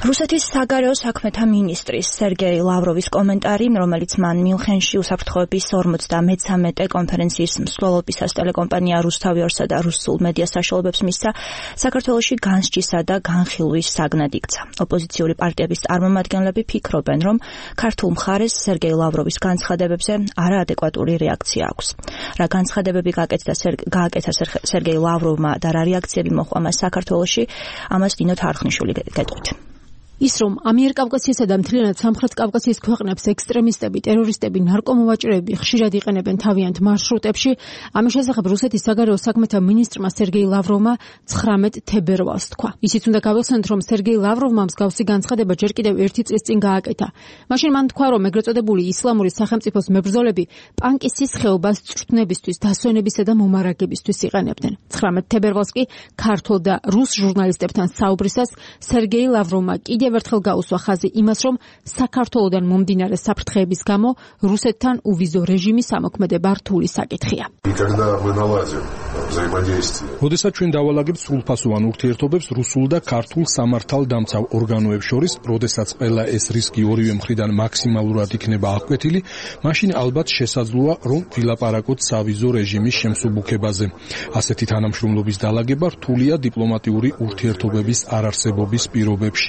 რუსეთის საგარეო საქმეთა მინისტრის სერგეი ლავროვის კომენტარი, რომელიც მან მიუნხენში უსაფრთხოების 53 კონფერენციის მსვლელობისას ტელეკომპანია რუსთავი-2 და რუსულ მედია საშუალებებს მისცა, საქართველოში განსჯისა და განხილვის საგნად იქცა. ოპოზიციური პარტიების წარმომადგენლები ფიქრობენ, რომ ქართულ მხარეს სერგეი ლავროვის განცხადებებზე არაადეკვატური რეაქცია აქვს. რა განცხადებები გააკეთა სერგეი ლავროვმა და რა რეაქციები მოჰყვა მას საქართველოში, ამას ნინო თარხნიშვილი გეტყვით. ის რომ ამიერკავკასიასა და მთლიანად სამხრეთ კავკასიის ქვეყნებს ექსტრემისტები, ტერორისტები, ნარკომოვაჭრეები ხშირად იყენებენ თავიანთ მარშრუტებში, ამის შესახებ რუსეთის საგარეო საქმეთა მინისტრმა სერგეი ლავროვმა 19 თებერვალს თქვა. ისიც უნდა გავიხსენოთ, რომ სერგეი ლავროვმა მსგავსი განცხადება ჯერ კიდევ 1 წლის წინ გააკეთა. მაშინ მან თქვა, რომ ეგრეთ წოდებული ისლამური სახელმწიფოს მებრძოლები პანკისის ხეობას წვრთნებისთვის, დასვენებისა და მომარაგებისთვის იყენებდნენ. 19 თებერვალს კი ქართულ და რუს ჟურნალისტებთან საუბრისას სერგეი ლავროვმა კიდევ ერთხელ გაუსვა ხაზი იმას, რომ საქართველოდან მომდინარე საფრთხეების გამო რუსეთთან უვიზო რეჟიმის ამოქმედება რთული საკითხია. როდესაც ჩვენ დავალაგებთ სრულფასოვან ურთიერთობებს რუსულ და ქართულ სამართალდამცავ ორგანოებს შორის, როდესაც ყველა ეს რისკი ორივე მხრიდან მაქსიმალურად იქნება აღკვეთილი, მაშინ ალბათ შესაძლოა, რომ ვილაპარაკოთ სავიზო რეჟიმის შემსუბუქებაზე. ასეთი თანამშრომლობის დალაგება რთულია დიპლომატიური ურთიერთობების არარსებობის პირობებში.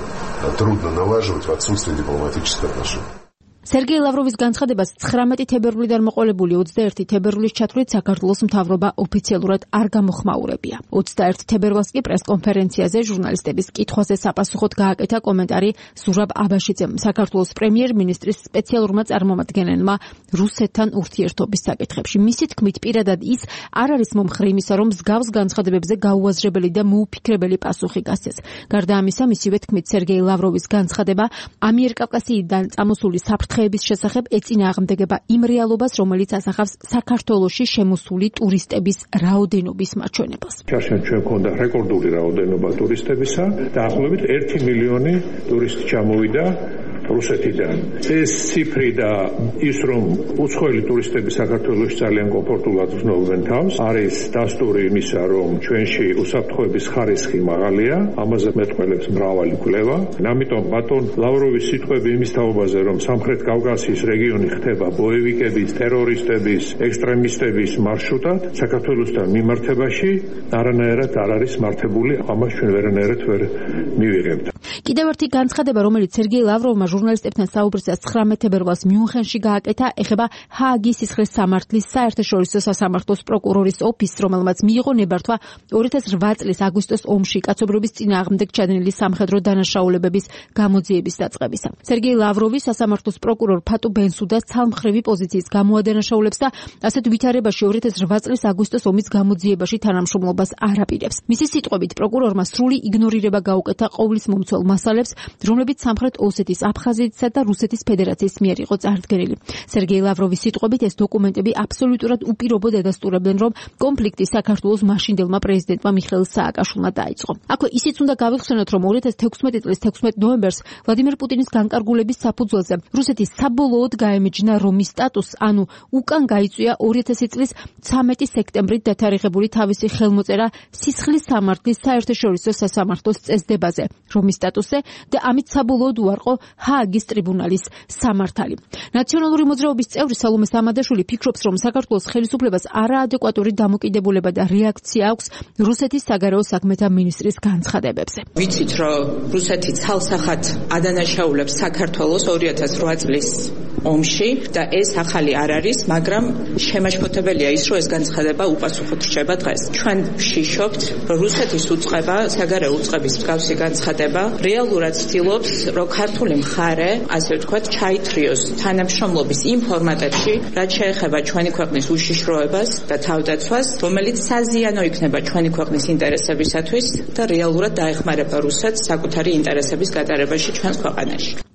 Трудно налаживать в отсутствии дипломатических отношений. სერგეი ლავროვის განცხადებას 19 თებერვლიდან მოყოლებული 21 თებერვლის ჩათვლით საქართველოს მთავრობა ოფიციალურად არ გამოხმაურებია. 21 თებერვალს კი პრესკონფერენციაზე ჟურნალისტების კითხვაზე საპასუხოდ გააკეთა კომენტარი ზურაბ აბაშიძემ, საქართველოს პრემიერ-მინისტრის სპეციალურმა წარმომადგენელმა რუსეთთან ურთიერთობის საკითხებში. მისი თქმით, პირადად ის არ არის მომხრე იმისა, რომ მსგავს განცხადებებზე გაუაზრებელი და მოუფიქრებელი პასუხი გასცეს. გარდა ამისა, მისივე თქმით, სერგეი ლავროვის განცხადება ამიერკავკასიიდან წამოსული საფრთხეების შესახებ ეწინააღმდეგება იმ რეალობას, რომელიც ასახავს საქართველოში შემოსული ტურისტების რაოდენობის მაჩვენებას. ჩვენ გვქონდა რეკორდული რაოდენობა ტურისტებისა და დაახლოებით 1 მილიონი ტურისტი ჩამოვიდა რუსეთიდან. ეს ციფრი და ის, რომ უცხოელი ტურისტები საქართველოში ძალიან კომფორტულად გრძნობენ თავს, არის დასტური იმისა, რომ ჩვენში უსაფრთხოების ხარისხი მაღალია, ამაზე მეტყველებს მრავალი კვლევა. ამიტომ ბატონ ლავროვის სიტყვები იმის თაობაზე, რომ სამხრეთ კავკასიის რეგიონი ხდება ბოევიკების, ტერორისტების, ექსტრემისტების მარშრუტად, საქართველოსთან მიმართებაში არანაირად არ არის მართებული, ამას ჩვენ ვერანაირად ვერ მივიღებთ. კიდევ ერთი განცხადება, რომელიც სერგეი ლავროვმა ჟურნალისტებთან საუბრისას 19 თებერვალს მიუნხენში გააკეთა, ეხება ჰააგის სისხლის სამართლის საერთაშორისო სასამართლოს პროკურორის ოფისს, რომელმაც მიიღო ნებართვა 2008 წლის აგვისტოს ომში კაცობრიობის წინააღმდეგ ჩადენილი სამხედრო დანაშაულებების გამოძიების დაწყებისა. სერგეი ლავროვი სასამართლოს პროკურორ ფატუ ბენსუდას ცალმხრივი პოზიციის გამოადანაშაულებს და ასეთ ვითარებაში 2008 წლის აგვისტოს ომის გამოძიებაში თანამშრომლობას არ აპირებს. მისი სიტყვებით, პროკურორმა სრული იგნორირება გაუკეთა ყოვლის მომცველ მასალებს, რომლებიც სამხრეთ ოსეთის, აფხაზეთისა და რუსეთის ფედერაციის მიერ იყო წარდგენილი. სერგეი ლავროვის სიტყვებით, ეს დოკუმენტები აბსოლუტურად უპირობოდ ადასტურებდნენ, რომ კონფლიქტი საქართველოს მაშინდელმა პრეზიდენტმა მიხეილ სააკაშვილმა დაიწყო. აქვე ისიც უნდა გავიხსენოთ, რომ 2016 წლის 16 ნოემბერს ვლადიმერ პუტინის განკარგულების საფუძველზე რუსეთის საბოლოოდ გაემეჯნა რომის სტატუსს, ანუ უკან გაიწვია 2000 წლის 13 სექტემბრით დათარიღებული თავისი ხელმოწერა სისხლის სამართლის საერთაშორისო სასამართლოს წესდებაზე რომის სტატუსზე და ამით საბოლოოდ უარყო ჰააგის ტრიბუნალის სამართალი. ნაციონალური მოძრაობის წევრი სალომე სამადაშვილი ფიქრობს, რომ საქართველოს ხელისუფლებას არაადეკვატური დამოკიდებულება და რეაქცია აქვს რუსეთის საგარეო საქმეთა მინისტრის განცხადებებზე. ვიცით, რომ რუსეთი ცალსახად ადანაშაულებს საქართველოს 2008 წლის ომში და ეს ახალი არ არის, მაგრამ შემაშფოთებელია ის, რომ ეს განცხადება უპასუხოდ რჩება დღეს. ჩვენ ვშიშობთ, რომ რუსეთის უწყება, საგარეო უწყების მსგავსი განცხადება რეალურად ცდილობს, რომ ქართული მხარე, ასე ვთქვათ, ჩაითრიოს თანამშრომლობის იმ ფორმატებში, რაც შეეხება ჩვენი ქვეყნის უშიშროებას და თავდაცვას, რომელიც საზიანო იქნება ჩვენი ქვეყნის ინტერესებისათვის და რეალურად დაეხმარება რუსეთს საკუთარი ინტერესების გატარებაში ჩვენს ქვეყანაში.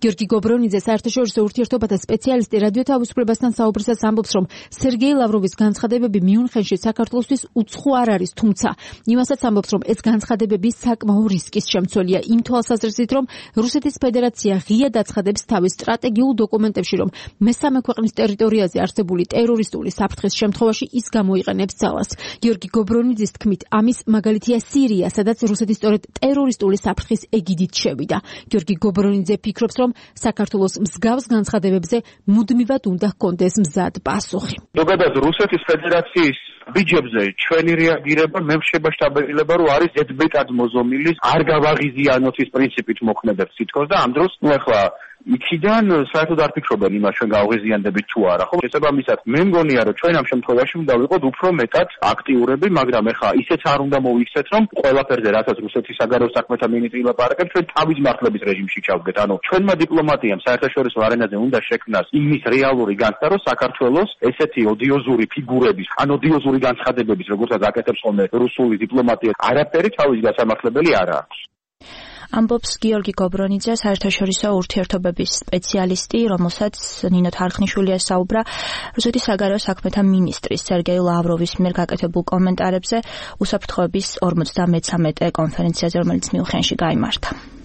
გიორგი გობრონიძე საერთაშორისო ურთიერთობათა სპეციალისტი რადიო თავისუფლებასთან საუბრისას ამბობს, რომ სერგეი ლავროვის განცხადებები მიუნხენში საქართველოსთვის უცხო არ არის, თუმცა იმასაც ამბობს, რომ ეს განცხადებები საკმაო რისკის შემცველია იმ თვალსაზრისით, რომ რუსეთის ფედერაცია ღიად აცხადებს თავის სტრატეგიულ დოკუმენტებში, რომ მესამე ქვეყნის ტერიტორიაზე არსებული ტერორისტული საფრთხის შემთხვევაში ის გამოიყენებს ძალას. გიორგი გობრონიძის თქმით, ამის მაგალითია სირია, სადაც რუსეთი სწორედ ტერორისტული საფრთხის ეგიდით შევიდა. გიორგი გობრონიძე ფიქრობს, რომ საქართველოს მსგავს განცხადებებზე მუდმივად უნდა ჰქონდეს მზად პასუხი. ზოგადად რუსეთის ფედერაციის ბიჯებზე ჩვენი რეაგირება მე შეება შტაბილება, რომ არის ზედბეტად მოზომილი, არ გავაღიზიანოთ ის პრინციპით მოქმედებს თითქოს და ამ დროს ახლა იქიდან საერთოდ არ ფიქრობენ იმას ჩვენ გავღიზიანდებით თუ არა, ხო? შესაბამისად, მე მგონია, რომ ჩვენ ამ შემთხვევაში უნდა ვიყოთ უფრო მეტად აქტიურები, მაგრამ ახლა ისეც არ უნდა მოვიქცეთ, რომ ყველაფერზე, რასაც რუსეთის საგარეო საქმეთა მინისტრი ლაპარაკებს, ჩვენ თავის მართლების რეჟიმში ჩავდგეთ. ანუ ჩვენმა დიპლომატიამ საერთაშორისო არენაზე უნდა შექმნას იმის რეალური განცდა, რომ საქართველოს ესეთი ოდიოზური ფიგურების, ან ოდიოზური განცხადებების, როგორცაც აკეთებს ხოლმე რუსული დიპლომატია, არაფერი თავის გასამართლებელი არ აქვს. ამბობს გიორგი გობრონიძე, საერთაშორისო ურთიერთობების სპეციალისტი, რომელსაც ნინო თარხნიშვილი ესაუბრა რუსეთის საგარეო საქმეთა მინისტრის სერგეი ლავროვის მიერ გაკეთებულ კომენტარებზე უსაფრთხოების 53 კონფერენციაზე, რომელიც მიუნხენში გაიმართა.